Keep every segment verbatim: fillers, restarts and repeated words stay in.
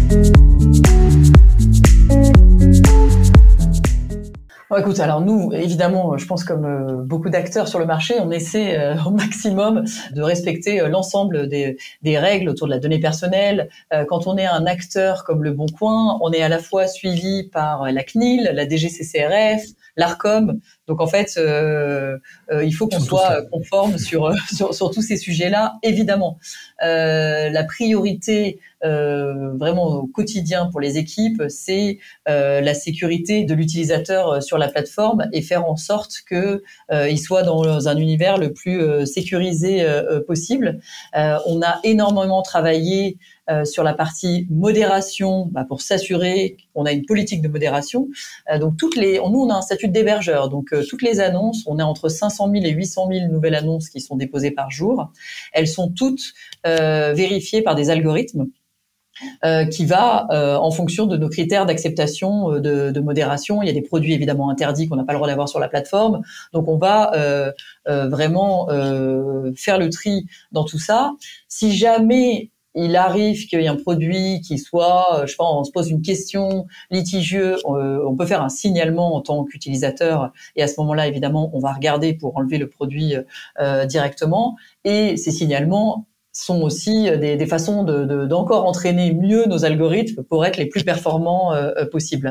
Bon, écoute, alors nous, évidemment, je pense comme euh, beaucoup d'acteurs sur le marché, on essaie euh, au maximum de respecter euh, l'ensemble des, des règles autour de la donnée personnelle. Euh, quand on est un acteur comme Le Bon Coin, on est à la fois suivi par la C N I L, la D G C C R F, l'Arcom. Donc en fait, euh, euh, il faut qu'on soit conforme sur, sur sur tous ces sujets-là, évidemment. Euh, la priorité euh, vraiment au quotidien pour les équipes, c'est euh, la sécurité de l'utilisateur sur la plateforme et faire en sorte que euh, il soit dans un univers le plus euh, sécurisé euh, possible. Euh, on a énormément travaillé Euh, sur la partie modération, bah, pour s'assurer qu'on a une politique de modération. Euh, donc toutes les, nous on a un statut d'hébergeur, donc euh, toutes les annonces, on a entre cinq cent mille et huit cent mille nouvelles annonces qui sont déposées par jour. Elles sont toutes euh, vérifiées par des algorithmes euh, qui va euh, en fonction de nos critères d'acceptation euh, de, de modération. Il y a des produits évidemment interdits qu'on n'a pas le droit d'avoir sur la plateforme, donc on va euh, euh, vraiment euh, faire le tri dans tout ça. Si jamais il arrive qu'il y ait un produit qui soit, je sais pas, on se pose une question litigieuse, on peut faire un signalement en tant qu'utilisateur et à ce moment-là, évidemment, on va regarder pour enlever le produit euh, directement. Et ces signalements sont aussi des, des façons de, de, d'encore entraîner mieux nos algorithmes pour être les plus performants euh, possibles.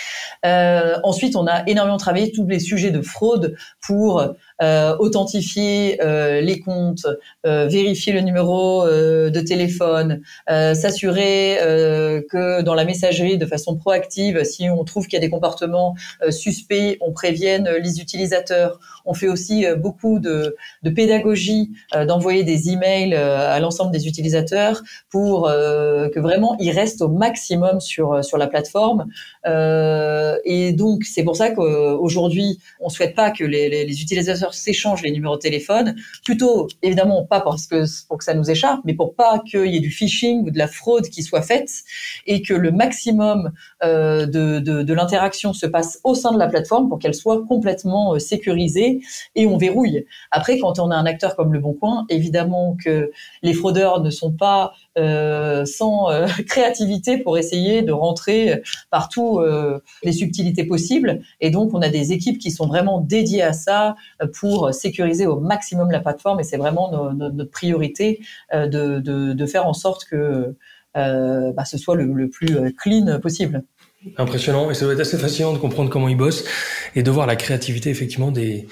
Euh, ensuite, on a énormément travaillé tous les sujets de fraude pour euh, authentifier euh, les comptes, euh, vérifier le numéro euh, de téléphone, euh, s'assurer euh, que dans la messagerie, de façon proactive, si on trouve qu'il y a des comportements euh, suspects, on prévienne les utilisateurs. On fait aussi euh, beaucoup de, de pédagogie, euh, d'envoyer des emails euh, à l'ensemble des utilisateurs pour euh, que vraiment ils restent au maximum sur sur la plateforme. Euh, et donc c'est pour ça qu'aujourd'hui, on souhaite pas que les, les, les utilisateurs s'échangent les numéros de téléphone. Plutôt, évidemment, pas parce que pour que ça nous échappe, mais pour pas qu'il y ait du phishing ou de la fraude qui soit faite et que le maximum euh, de, de, de l'interaction se passe au sein de la plateforme pour qu'elle soit complètement euh, sécurisée et on verrouille. Après, quand on a un acteur comme Le Bon Coin, évidemment que les fraudeurs ne sont pas euh, sans euh, créativité pour essayer de rentrer partout euh, les subtilités possibles. Et donc, on a des équipes qui sont vraiment dédiées à ça pour sécuriser au maximum la plateforme. Et c'est vraiment no, no, notre priorité euh, de, de, de faire en sorte que euh, bah, ce soit le, le plus clean possible. Impressionnant. Et ça doit être assez fascinant de comprendre comment ils bossent et de voir la créativité, effectivement, des...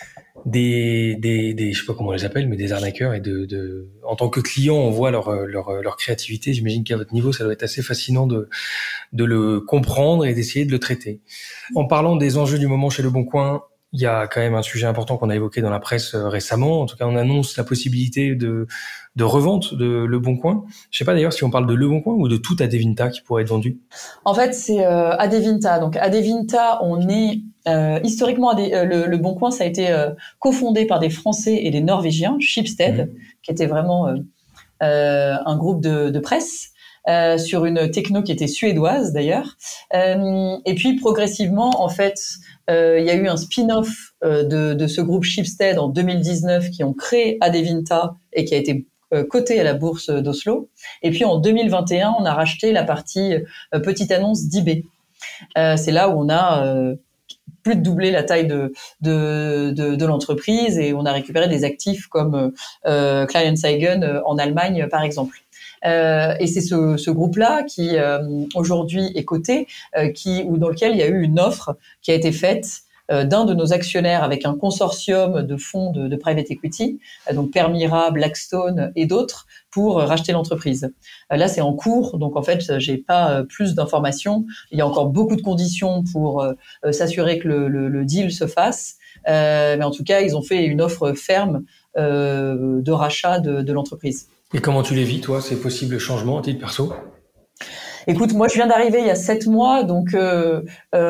des des des je sais pas comment on les appelle mais des arnaqueurs et de de en tant que client on voit leur leur leur créativité. J'imagine qu'à votre niveau ça doit être assez fascinant de de le comprendre et d'essayer de le traiter. En parlant des enjeux du moment chez Le Bon Coin, il y a quand même un sujet important qu'on a évoqué dans la presse récemment. En tout cas, on annonce la possibilité de de revente de Le Bon Coin. Je sais pas d'ailleurs si on parle de Le Bon Coin ou de tout Adevinta qui pourrait être vendu. En fait, c'est euh, Adevinta. Donc Adevinta, on est euh, historiquement Ade- euh, le, le Bon Coin, ça a été euh, cofondé par des Français et des Norvégiens, Schibsted, mmh. qui était vraiment euh, euh, un groupe de, de presse. Euh, sur une techno qui était suédoise d'ailleurs. Euh, et puis progressivement, en fait, euh, il y a eu un spin-off euh, de, de ce groupe Schibsted en deux mille dix-neuf qui ont créé Adevinta et qui a été euh, coté à la bourse d'Oslo. Et puis en deux mille vingt et un, on a racheté la partie euh, petite annonce d'eBay. Euh, c'est là où on a euh, plus de doubler la taille de, de, de, de l'entreprise et on a récupéré des actifs comme euh, Kleinanzeigen euh, en Allemagne, par exemple. Euh, et c'est ce, ce groupe-là qui euh, aujourd'hui est coté, euh, qui ou dans lequel il y a eu une offre qui a été faite euh, d'un de nos actionnaires avec un consortium de fonds de, de private equity, euh, donc Permira, Blackstone et d'autres, pour racheter l'entreprise. Euh, là, c'est en cours, donc en fait, j'ai pas euh, plus d'informations. Il y a encore beaucoup de conditions pour euh, s'assurer que le, le, le deal se fasse, euh, mais en tout cas, ils ont fait une offre ferme euh, de rachat de, de l'entreprise. Et comment tu les vis, toi, ces possibles changements à titre perso ? Écoute, moi, je viens d'arriver il y a sept mois, donc euh,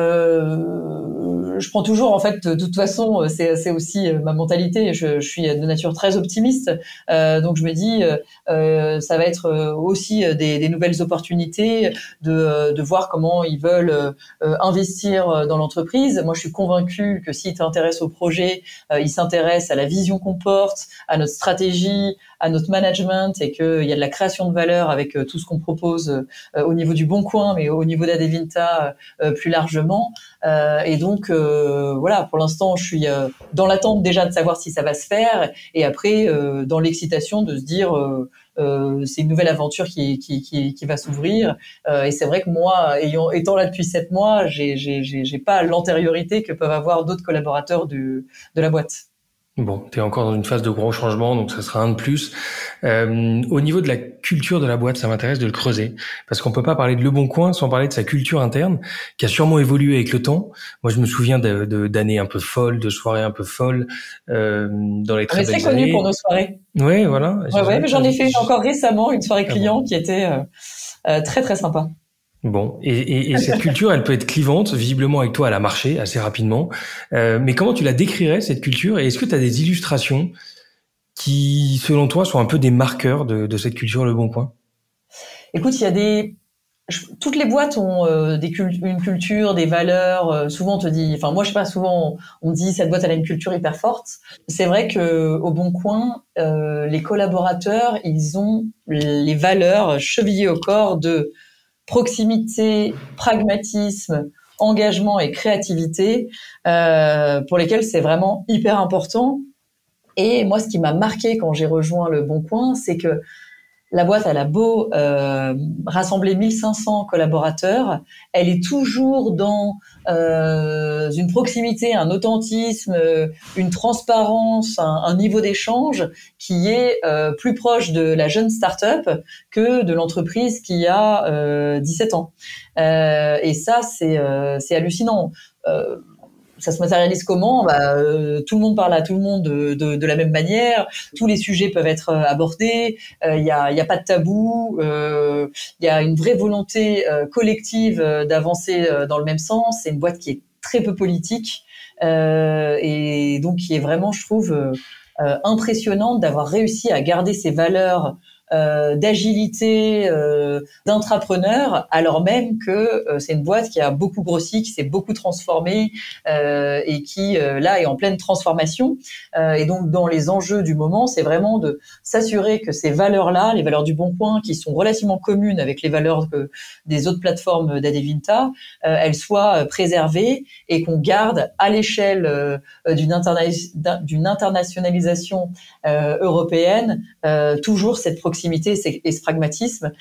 euh, je prends toujours, en fait, de toute façon, c'est, c'est aussi ma mentalité. Je, je suis de nature très optimiste, euh, donc je me dis, euh, ça va être aussi des, des nouvelles opportunités, de, de voir comment ils veulent euh, investir dans l'entreprise. Moi, je suis convaincue que s'ils s'intéressent au projet, euh, ils s'intéressent à la vision qu'on porte, à notre stratégie, à notre management et qu'il y a de la création de valeur avec tout ce qu'on propose euh, au niveau du Bon Coin, mais au niveau d'Adevinta euh, plus largement. Euh, et donc, euh, voilà, pour l'instant, je suis euh, dans l'attente déjà de savoir si ça va se faire et après, euh, dans l'excitation de se dire... Euh, Euh, c'est une nouvelle aventure qui, qui, qui, qui va s'ouvrir. Euh, et c'est vrai que moi, ayant, étant là depuis sept mois, j'ai, j'ai, j'ai, j'ai pas l'antériorité que peuvent avoir d'autres collaborateurs du, de la boîte. Bon, tu es encore dans une phase de gros changements, donc ça sera un de plus. Euh, au niveau de la culture de la boîte, ça m'intéresse de le creuser, parce qu'on peut pas parler de Le Bon Coin sans parler de sa culture interne, qui a sûrement évolué avec le temps. Moi, je me souviens de, de, d'années un peu folles, de soirées un peu folles, euh, dans les très On est belles très connus années. pour nos soirées. Ouais, voilà. Ouais, ouais, mais j'en ai fait une encore récemment, une soirée Ah client bon. qui était euh, euh, très très sympa. Bon, et, et, et cette culture, elle peut être clivante. Visiblement, avec toi, elle a marché assez rapidement. Euh, mais comment tu la décrirais, cette culture? Et est-ce que tu as des illustrations qui, selon toi, sont un peu des marqueurs de, de cette culture Le Bon Coin? Écoute, il y a des... Je... Toutes les boîtes ont euh, des cult... une culture, des valeurs. Euh, souvent, on te dit... Enfin, moi, je sais pas, souvent, on, on dit cette boîte, elle a une culture hyper forte. C'est vrai que au Bon Coin, euh, les collaborateurs, ils ont les valeurs chevillées au corps de proximité, pragmatisme, engagement et créativité, euh, pour lesquels c'est vraiment hyper important. Et moi, ce qui m'a marqué quand j'ai rejoint Le Bon Coin, c'est que la boîte, elle a beau euh, rassembler mille cinq cents collaborateurs, elle est toujours dans euh, une proximité, un authentisme, une transparence, un, un niveau d'échange qui est euh, plus proche de la jeune start-up que de l'entreprise qui a euh, dix-sept ans. Euh, et ça, c'est, euh, c'est hallucinant. Euh, Ça se matérialise comment? Bah, euh, tout le monde parle à tout le monde de, de, de la même manière. Tous les sujets peuvent être abordés. Il euh, y a, y a pas de tabou. Il euh, y a une vraie volonté euh, collective euh, d'avancer euh, dans le même sens. C'est une boîte qui est très peu politique euh, et donc qui est vraiment, je trouve, euh, euh, impressionnante d'avoir réussi à garder ses valeurs Euh, d'agilité, euh, d'entrepreneur, alors même que euh, c'est une boîte qui a beaucoup grossi, qui s'est beaucoup transformée euh, et qui euh, là est en pleine transformation. Euh, et donc dans les enjeux du moment, c'est vraiment de s'assurer que ces valeurs-là, les valeurs du Bon Coin, qui sont relativement communes avec les valeurs de, des autres plateformes d'Adevinta, euh, elles soient préservées et qu'on garde à l'échelle euh, d'une, interna- d'une internationalisation euh, européenne euh, toujours cette proximité et ce pragmatisme.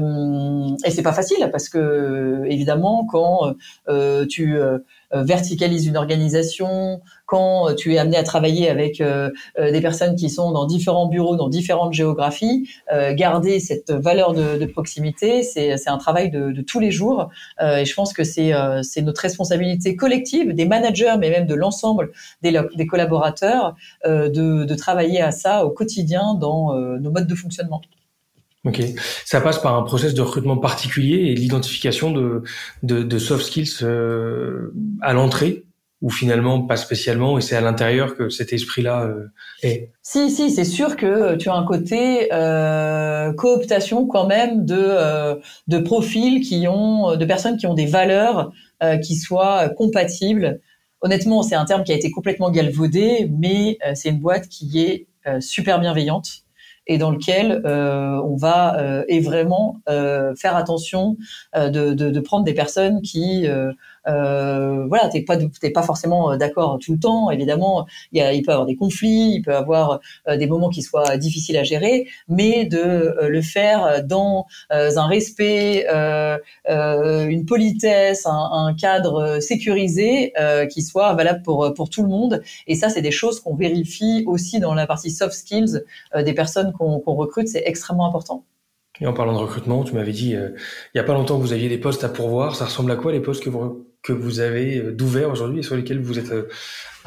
Euh, et c'est pas facile parce que évidemment quand euh, tu euh, verticalises une organisation, quand tu es amené à travailler avec euh, des personnes qui sont dans différents bureaux, dans différentes géographies, euh, garder cette valeur de, de proximité, c'est, c'est un travail de, de tous les jours. Euh, et je pense que c'est, euh, c'est notre responsabilité collective, des managers, mais même de l'ensemble des, des collaborateurs, euh, de, de travailler à ça au quotidien dans euh, nos modes de fonctionnement. Ok, ça passe par un process de recrutement particulier et l'identification de, de, de soft skills euh, à l'entrée, ou finalement pas spécialement, et c'est à l'intérieur que cet esprit-là euh, est. Si, si, c'est sûr que tu as un côté euh, cooptation quand même de euh, de profils qui ont, de personnes qui ont des valeurs euh, qui soient compatibles. Honnêtement, c'est un terme qui a été complètement galvaudé, mais euh, c'est une boîte qui est euh, super bienveillante et dans lequel euh, on va euh, et vraiment euh, faire attention euh, de, de, de prendre des personnes qui euh, euh, voilà, t'es pas t'es pas forcément d'accord tout le temps. Évidemment, il y a il peut y avoir des conflits, il peut y avoir euh, des moments qui soient difficiles à gérer, mais de euh, le faire dans euh, un respect, euh, euh, une politesse, un, un cadre sécurisé euh, qui soit valable pour pour tout le monde. Et ça, c'est des choses qu'on vérifie aussi dans la partie soft skills euh, des personnes qu'on, qu'on recrute. C'est extrêmement important. Et en parlant de recrutement, tu m'avais dit euh, il y a pas longtemps que vous aviez des postes à pourvoir. Ça ressemble à quoi les postes que vous que vous avez euh, d'ouverts aujourd'hui et sur lesquels vous êtes euh,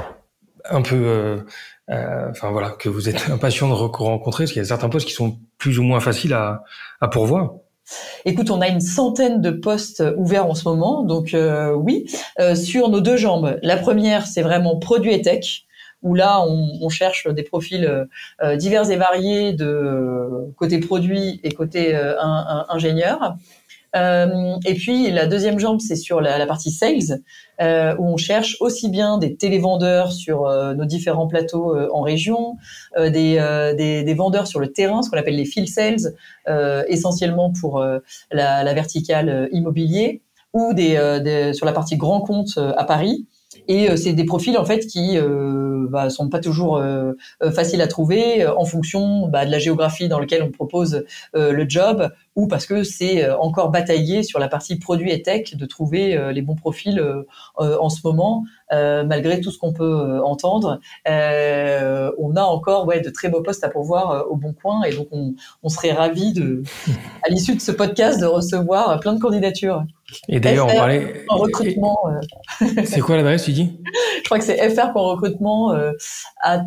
un peu, euh, euh, enfin voilà, que vous êtes impatient de rencontrer, parce qu'il y a certains postes qui sont plus ou moins faciles à, à pourvoir. Écoute, on a une centaine de postes ouverts en ce moment, donc euh, oui, euh, sur nos deux jambes. La première, c'est vraiment produit et tech, où là, on, on cherche des profils euh, divers et variés de côté produit et côté euh, un, un, ingénieur. Euh, et puis la deuxième jambe, c'est sur la, la partie sales, euh, où on cherche aussi bien des télévendeurs sur euh, nos différents plateaux euh, en région, euh, des, euh, des, des vendeurs sur le terrain, ce qu'on appelle les field sales, euh, essentiellement pour euh, la, la verticale euh, immobilier, ou des, euh, des, sur la partie grand compte euh, à Paris. Et euh, c'est des profils en fait qui euh, bah, sont pas toujours euh, faciles à trouver euh, en fonction bah, de la géographie dans laquelle on propose euh, le job, ou parce que c'est euh, encore bataillé sur la partie produit et tech de trouver euh, les bons profils euh, euh, en ce moment. Euh, malgré tout ce qu'on peut euh, entendre, euh, on a encore ouais de très beaux postes à pourvoir euh, au Bon Coin, et donc on, on serait ravis de, à l'issue de ce podcast, de recevoir plein de candidatures. Et d'ailleurs, on parlait en recrutement. Euh... C'est quoi l'adresse, tu dis? Je crois que c'est fr.recrutement euh, at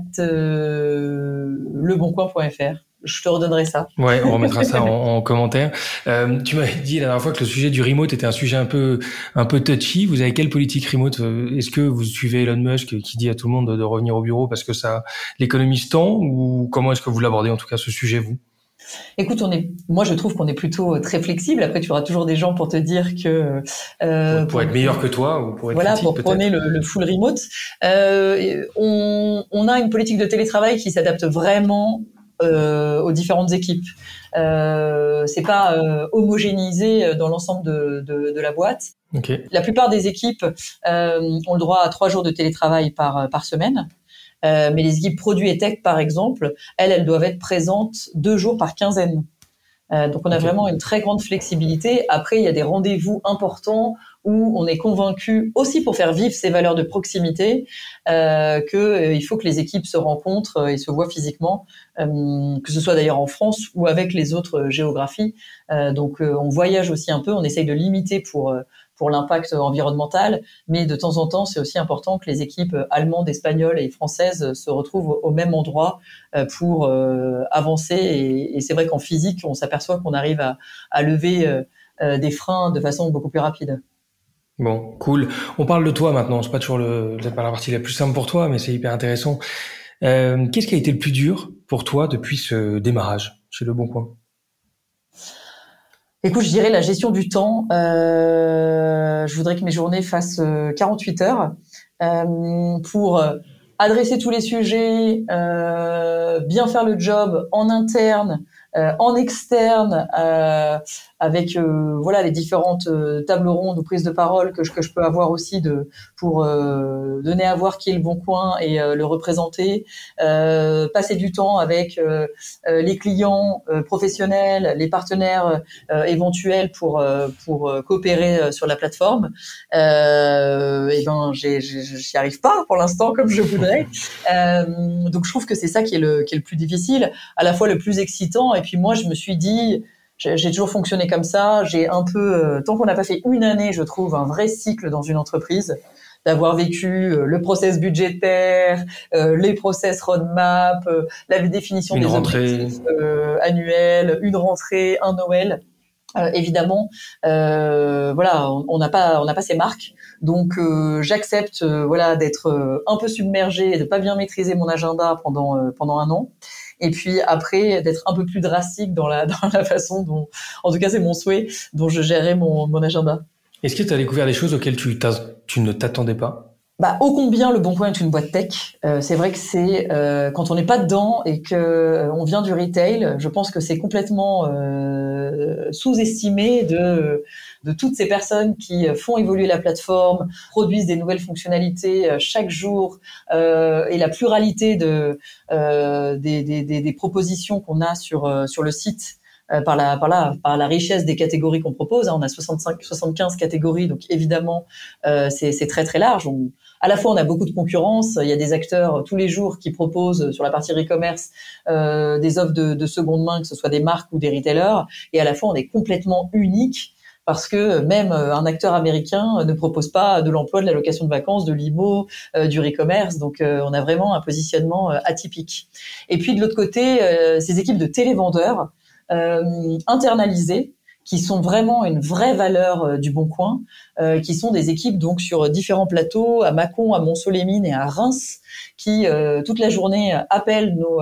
euh, leboncoin point fr. Je te redonnerai ça. Ouais, on remettra ça en, en commentaire. Euh, tu m'avais dit la dernière fois que le sujet du remote était un sujet un peu un peu touchy. Vous avez quelle politique remote? Est-ce que vous suivez Elon Musk qui dit à tout le monde de, de revenir au bureau parce que ça l'économise tant, ou comment est-ce que vous l'abordez en tout cas ce sujet, vous? Écoute, on est, moi je trouve qu'on est plutôt très flexible. Après, tu auras toujours des gens pour te dire que euh, pour, pour être meilleur que toi ou pour être voilà, critique, pour prôner le, le full remote. Euh, on, on a une politique de télétravail qui s'adapte vraiment euh, aux différentes équipes. Euh, c'est pas euh, homogénéisé dans l'ensemble de, de, de la boîte. Okay. La plupart des équipes euh, ont le droit à trois jours de télétravail par par semaine. Euh, mais les équipes produits et tech, par exemple, elles, elles doivent être présentes deux jours par quinzaine. Euh, donc, on a okay. vraiment une très grande flexibilité. Après, il y a des rendez-vous importants où on est convaincu, aussi pour faire vivre ces valeurs de proximité, euh, que euh, il faut que les équipes se rencontrent et se voient physiquement, euh, que ce soit d'ailleurs en France ou avec les autres géographies. Euh, donc, euh, on voyage aussi un peu, on essaye de limiter pour euh, pour l'impact environnemental, mais de temps en temps, c'est aussi important que les équipes allemandes, espagnoles et françaises se retrouvent au même endroit pour euh, avancer. Et, et c'est vrai qu'en physique, on s'aperçoit qu'on arrive à, à lever euh, des freins de façon beaucoup plus rapide. Bon, cool. On parle de toi maintenant. C'est pas toujours le, peut-être pas la partie la plus simple pour toi, mais c'est hyper intéressant. Euh, qu'est-ce qui a été le plus dur pour toi depuis ce démarrage chez Le Bon Coin? Écoute, je dirais la gestion du temps. Euh, je voudrais que mes journées fassent quarante-huit heures euh, pour adresser tous les sujets, euh, bien faire le job en interne, euh, en externe, euh, avec euh, voilà les différentes euh, tables rondes ou prises de parole que je que je peux avoir aussi de pour euh, donner à voir qui est Le Bon Coin et euh, le représenter, euh, passer du temps avec euh, euh, les clients euh, professionnels, les partenaires euh, éventuels pour euh, pour euh, coopérer euh, sur la plateforme. Euh, et ben j'ai, j'ai j'y arrive pas pour l'instant comme je voudrais. Euh, donc je trouve que c'est ça qui est le qui est le plus difficile, à la fois le plus excitant. Et puis moi je me suis dit, j'ai toujours fonctionné comme ça. J'ai un peu, euh, tant qu'on n'a pas fait une année, je trouve, un vrai cycle dans une entreprise, d'avoir vécu euh, le process budgétaire, euh, les process roadmap, euh, la définition une des rentrée. objectifs euh, annuels, une rentrée, un Noël. Euh, évidemment, euh, voilà, on n'a pas, on n'a pas ces marques, donc euh, j'accepte, euh, voilà, d'être euh, un peu submergée et de pas bien maîtriser mon agenda pendant euh, pendant un an. Et puis après, d'être un peu plus drastique dans la, dans la façon dont, en tout cas c'est mon souhait, dont je gérais mon, mon agenda. Est-ce que tu as découvert des choses auxquelles tu, tu ne t'attendais pas? Bah, ô combien Le Bon Coin est une boîte tech. Euh, c'est vrai que c'est euh, quand on n'est pas dedans et que euh, on vient du retail, je pense que c'est complètement euh, sous-estimé de de toutes ces personnes qui font évoluer la plateforme, produisent des nouvelles fonctionnalités euh, chaque jour, euh, et la pluralité de euh, des, des, des, des propositions qu'on a sur euh, sur le site. Euh, par la par la par la richesse des catégories qu'on propose, hein. On a soixante-cinq soixante-quinze catégories, donc évidemment euh, c'est c'est très très large. On, à la fois on a beaucoup de concurrence, il y a des acteurs tous les jours qui proposent sur la partie e-commerce euh, des offres de, de seconde main, que ce soit des marques ou des retailers, et à la fois on est complètement unique parce que même un acteur américain ne propose pas de l'emploi, de la location de vacances, de l'I M O, euh, du e-commerce. Donc, euh, on a vraiment un positionnement euh, atypique. Et puis, de l'autre côté, euh, ces équipes de télévendeurs euh, internalisées, qui sont vraiment une vraie valeur euh, du Bon Coin, euh, qui sont des équipes donc sur différents plateaux, à Mâcon, à Mont-Soleil-Mines et à Reims, qui euh, toute la journée appellent nos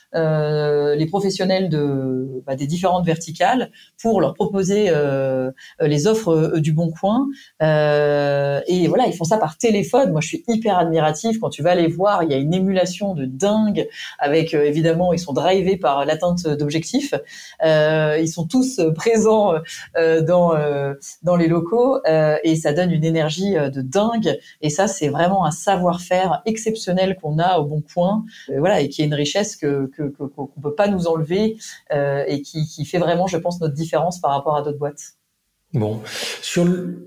euh, les professionnels de bah, des différentes verticales pour leur proposer euh, les offres euh, du Bon Coin. Euh, et voilà, ils font ça par téléphone. Moi, je suis hyper admiratif. Quand tu vas les voir, il y a une émulation de dingue. Avec euh, évidemment, ils sont drivés par l'atteinte d'objectifs. Euh, ils sont tous présents euh, dans euh, dans les locaux euh, et ça donne une énergie de dingue. Et ça, c'est vraiment un savoir-faire exceptionnel qu'on a au Bon Coin. Euh, voilà, et qui est une richesse que, que, que qu'on peut pas nous enlever euh, et qui, qui fait vraiment, je pense, notre différence par rapport à d'autres boîtes. Bon, sur le,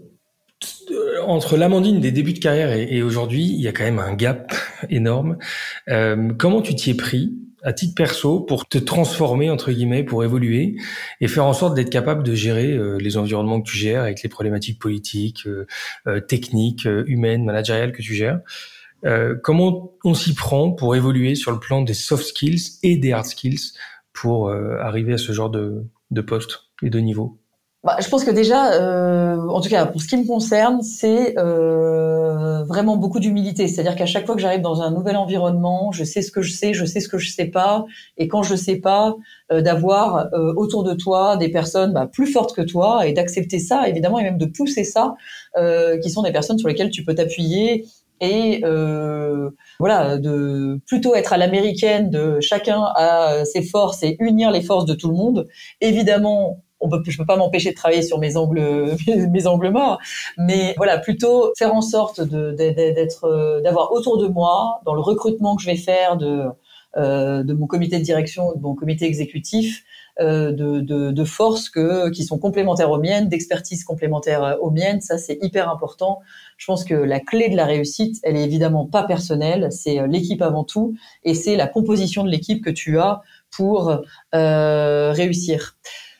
entre l'Amandine des débuts de carrière et, et aujourd'hui, il y a quand même un gap énorme. Euh, comment tu t'y es pris à titre perso pour te transformer entre guillemets, pour évoluer et faire en sorte d'être capable de gérer euh, les environnements que tu gères avec les problématiques politiques, euh, euh, techniques, euh, humaines, managériales que tu gères. Euh, comment on s'y prend pour évoluer sur le plan des soft skills et des hard skills pour euh, arriver à ce genre de, de poste et de niveau? Bah, je pense que déjà, euh, en tout cas pour ce qui me concerne, c'est euh, vraiment beaucoup d'humilité. C'est-à-dire qu'à chaque fois que j'arrive dans un nouvel environnement, je sais ce que je sais, je sais ce que je sais pas, et quand je sais pas, euh, d'avoir euh, autour de toi des personnes bah, plus fortes que toi et d'accepter ça, évidemment, et même de pousser ça, euh, qui sont des personnes sur lesquelles tu peux t'appuyer. Et euh, voilà, de plutôt être à l'américaine, de chacun a ses forces et unir les forces de tout le monde. Évidemment, on peut, je peux pas m'empêcher de travailler sur mes angles, mes angles morts, mais voilà, plutôt faire en sorte de, de, d'être, d'avoir autour de moi, dans le recrutement que je vais faire de, euh, de mon comité de direction, de mon comité exécutif, euh, de, de, de forces que, qui sont complémentaires aux miennes, d'expertise complémentaires aux miennes. Ça, c'est hyper important. Je pense que la clé de la réussite, elle est évidemment pas personnelle, c'est l'équipe avant tout, et c'est la composition de l'équipe que tu as pour euh, réussir.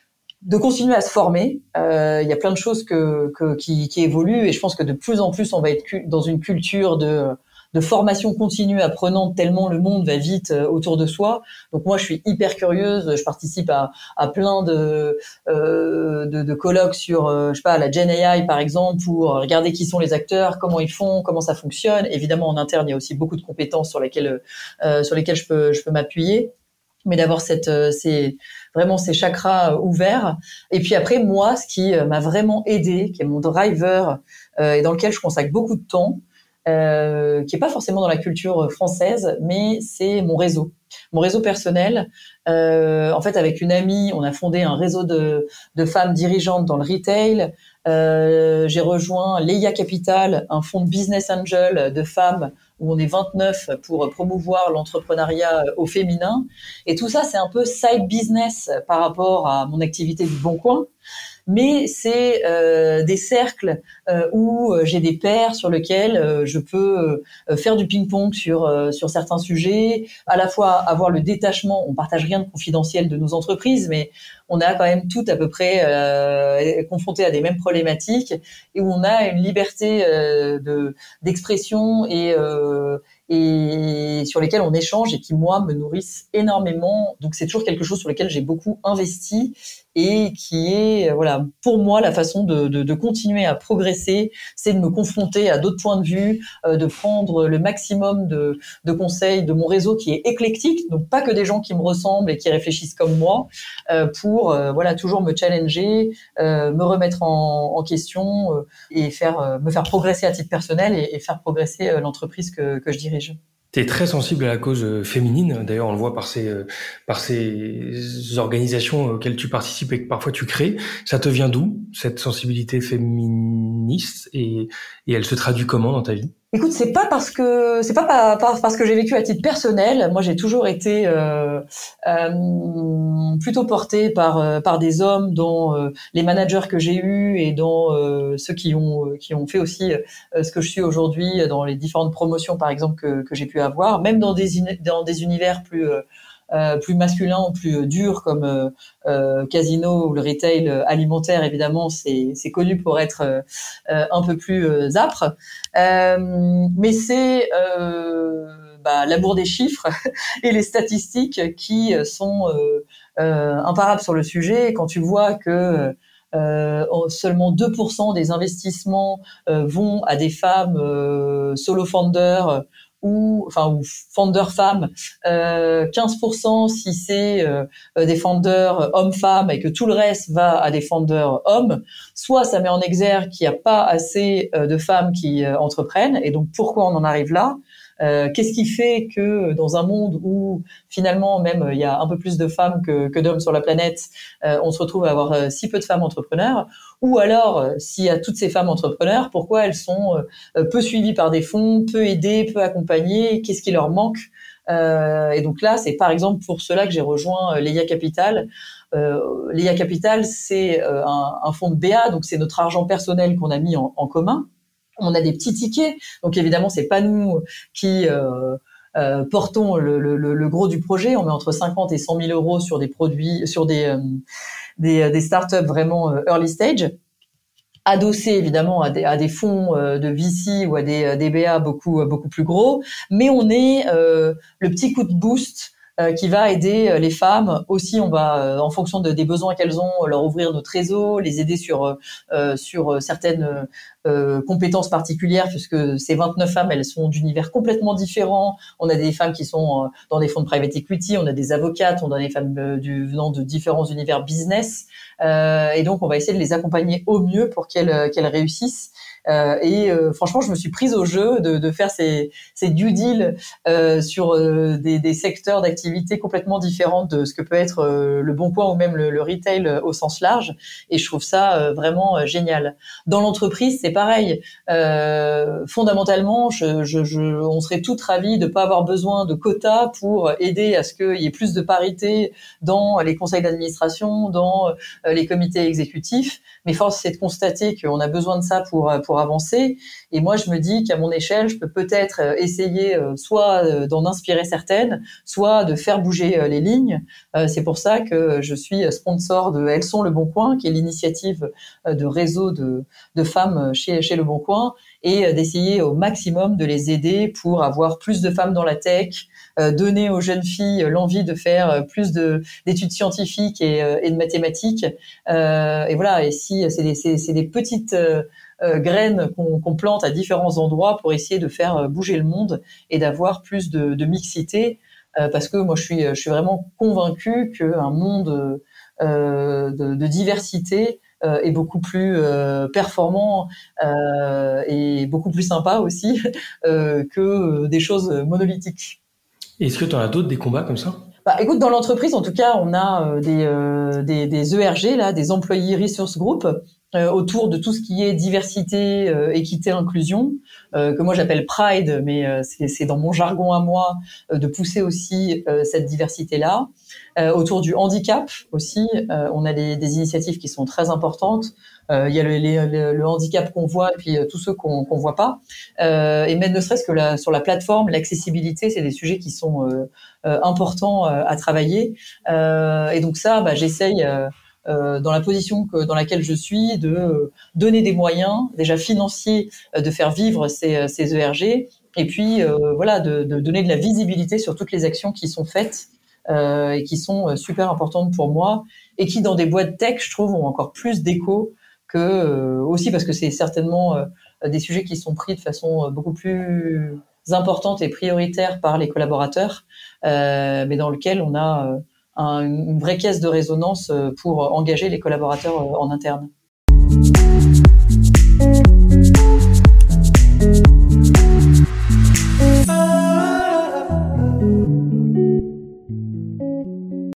De continuer à se former, euh, il y a plein de choses que, que qui, qui évoluent, et je pense que de plus en plus on va être cu- dans une culture de de formation continue apprenante tellement le monde va vite euh, autour de soi. Donc moi je suis hyper curieuse, je participe à à plein de euh, de, de colloques sur euh, je sais pas la Gen A I par exemple pour regarder qui sont les acteurs, comment ils font, comment ça fonctionne. Évidemment en interne il y a aussi beaucoup de compétences sur lesquelles euh, sur lesquelles je peux je peux m'appuyer. Mais d'avoir cette, euh, ces, vraiment ces chakras euh, ouverts. Et puis après, moi, ce qui euh, m'a vraiment aidé, qui est mon driver, euh, et dans lequel je consacre beaucoup de temps, euh, qui est pas forcément dans la culture française, mais c'est mon réseau. Mon réseau personnel. Euh, en fait, avec une amie, on a fondé un réseau de, de femmes dirigeantes dans le retail. Euh, j'ai rejoint Leia Capital, un fonds de business angel de femmes où on est vingt-neuf pour promouvoir l'entrepreneuriat au féminin. Et tout ça, c'est un peu side business par rapport à mon activité du Bon Coin. Mais c'est euh, des cercles euh, où j'ai des pairs sur lesquels euh, je peux euh, faire du ping-pong sur euh, sur certains sujets, à la fois avoir le détachement, on partage rien de confidentiel de nos entreprises, mais on a quand même toutes à peu près euh, confrontés à des mêmes problématiques et où on a une liberté euh, de d'expression et euh, et sur lesquels on échange et qui, moi, me nourrissent énormément. Donc, c'est toujours quelque chose sur lequel j'ai beaucoup investi et qui est, voilà, pour moi, la façon de, de, de continuer à progresser, c'est de me confronter à d'autres points de vue, euh, de prendre le maximum de, de conseils de mon réseau qui est éclectique, donc pas que des gens qui me ressemblent et qui réfléchissent comme moi, euh, pour, euh, voilà, toujours me challenger, euh, me remettre en, en question euh, et faire, euh, me faire progresser à titre personnel et, et faire progresser euh, l'entreprise que, que je dirige. Tu es très sensible à la cause féminine. D'ailleurs, on le voit par ces, par ces organisations auxquelles tu participes et que parfois tu crées. Ça te vient d'où, cette sensibilité féministe, et, et elle se traduit comment dans ta vie? Écoute, c'est pas parce que c'est pas par, par, parce que j'ai vécu à titre personnel. Moi, j'ai toujours été euh, euh, plutôt portée par euh, par des hommes, dont euh, les managers que j'ai eus et dont euh, ceux qui ont qui ont fait aussi euh, ce que je suis aujourd'hui dans les différentes promotions, par exemple que que j'ai pu avoir, même dans des dans des univers plus euh, Euh, plus masculin ou plus dur comme euh, euh, casino ou le retail alimentaire, évidemment, c'est, c'est connu pour être euh, un peu plus euh, âpre. Euh, mais c'est euh, bah, l'amour des chiffres et les statistiques qui sont euh, euh, imparables sur le sujet. Quand tu vois que Euh, seulement deux pour cent des investissements euh, vont à des femmes euh, solo founders ou enfin ou founders femmes, euh, quinze pour cent si c'est euh, des founders hommes-femmes et que tout le reste va à des founders hommes, soit ça met en exergue qu'il n'y a pas assez euh, de femmes qui euh, entreprennent, et donc pourquoi on en arrive là? Euh, qu'est-ce qui fait que dans un monde où finalement même il y a un peu plus de femmes que, que d'hommes sur la planète, euh, on se retrouve à avoir euh, si peu de femmes entrepreneurs? Ou alors, euh, s'il y a toutes ces femmes entrepreneurs, pourquoi elles sont euh, peu suivies par des fonds, peu aidées, peu accompagnées? Qu'est-ce qui leur manque? euh, Et donc là, c'est par exemple pour cela que j'ai rejoint euh, Leia Capital. Euh, Leia Capital, c'est euh, un, un fonds de B A, donc c'est notre argent personnel qu'on a mis en, en commun. On a des petits tickets, donc évidemment c'est pas nous qui euh, euh, portons le, le, le gros du projet. On met entre cinquante et cent mille euros sur des produits, sur des euh, des, des startups vraiment euh, early stage, adossés évidemment à des, à des fonds euh, de V C ou à des, des B A beaucoup beaucoup plus gros. Mais on est euh, le petit coup de boost Euh, qui va aider les femmes. Aussi, on va, euh, en fonction de, des besoins qu'elles ont, leur ouvrir notre réseau, les aider sur euh, sur certaines euh, compétences particulières, puisque ces vingt-neuf femmes, elles sont d'univers complètement différents. On a des femmes qui sont dans des fonds de private equity, on a des avocates, on a des femmes euh, du, venant de différents univers business. Euh, et donc, on va essayer de les accompagner au mieux pour qu'elles qu'elles réussissent. Euh, et euh, franchement, je me suis prise au jeu de, de faire ces, ces due deals euh, sur euh, des, des secteurs d'activité complètement différents de ce que peut être euh, le Bon Coin ou même le, le retail euh, au sens large. Et je trouve ça euh, vraiment euh, génial. Dans l'entreprise, c'est pareil. Euh, fondamentalement, je, je, je, on serait toutes ravis de pas avoir besoin de quotas pour aider à ce qu'il y ait plus de parité dans les conseils d'administration, dans euh, les comités exécutifs. Mais force, c'est de constater qu'on a besoin de ça pour pour avancer. Et moi, je me dis qu'à mon échelle, je peux peut-être essayer euh, soit euh, d'en inspirer certaines, soit de faire bouger euh, les lignes. Euh, c'est pour ça que je suis sponsor de Elles sont le Bon Coin, qui est l'initiative euh, de réseau de, de femmes chez, chez le Bon Coin, et euh, d'essayer au maximum de les aider pour avoir plus de femmes dans la tech, euh, donner aux jeunes filles l'envie de faire plus de, d'études scientifiques et, euh, et de mathématiques. Euh, et voilà, et si c'est des, c'est, c'est des petites euh, Euh, graines qu'on, qu'on plante à différents endroits pour essayer de faire euh, bouger le monde et d'avoir plus de, de mixité, euh, parce que moi je suis, je suis vraiment convaincue qu'un monde euh, de, de diversité euh, est beaucoup plus euh, performant euh, et beaucoup plus sympa aussi euh, que des choses monolithiques. Est-ce que tu en as d'autres, des combats comme ça? Bah, écoute, dans l'entreprise, en tout cas, on a euh, des, euh, des, des E R G, là, des Employee Resource Group, euh, autour de tout ce qui est diversité, euh, équité, inclusion, euh, que moi j'appelle Pride, mais euh, c'est, c'est dans mon jargon à moi, euh, de pousser aussi euh, cette diversité-là. Euh, autour du handicap aussi, euh, on a des, des initiatives qui sont très importantes. Euh, il y a le, les, le, le handicap qu'on voit et puis euh, tous ceux qu'on qu'on voit pas. Euh, et même ne serait-ce que la, sur la plateforme, l'accessibilité, c'est des sujets qui sont euh, euh, importants euh, à travailler. Euh, et donc ça, bah, j'essaye euh, euh, dans la position que, dans laquelle je suis, de euh, donner des moyens déjà financiers euh, de faire vivre ces, ces E R G, et puis euh, voilà, de, de donner de la visibilité sur toutes les actions qui sont faites euh, et qui sont super importantes pour moi, et qui dans des boîtes tech, je trouve, ont encore plus d'écho que euh, aussi parce que c'est certainement euh, des sujets qui sont pris de façon euh, beaucoup plus importante et prioritaire par les collaborateurs, euh, mais dans lequel on a euh, un, une vraie caisse de résonance euh, pour engager les collaborateurs euh, en interne.